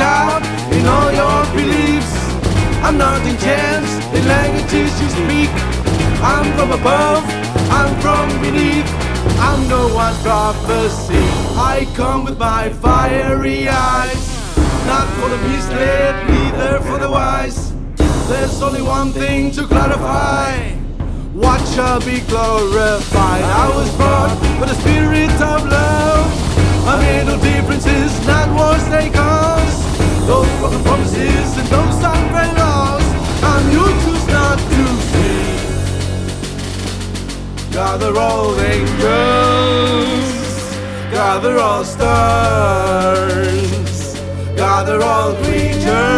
out in all your beliefs. I'm not in chance in languages you speak. I'm from above, I'm from beneath. I'm no one's prophecy. I come with my fiery eyes, not for the misled, neither for the wise. There's only one thing to clarify: what shall be glorified? I was brought with the spirit of love. I made no differences, not wars they cause. Those broken promises and those unfair laws, I'm you choose not to see. Gather all angels, gather all stars, gather all creatures.